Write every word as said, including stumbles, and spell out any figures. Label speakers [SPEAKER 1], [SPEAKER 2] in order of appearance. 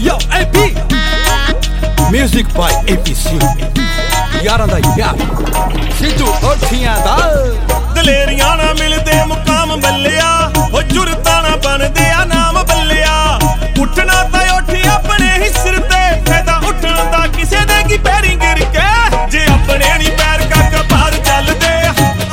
[SPEAKER 1] Yo, A P Music by A P C यारां दा यार सिद्धू उठियां दा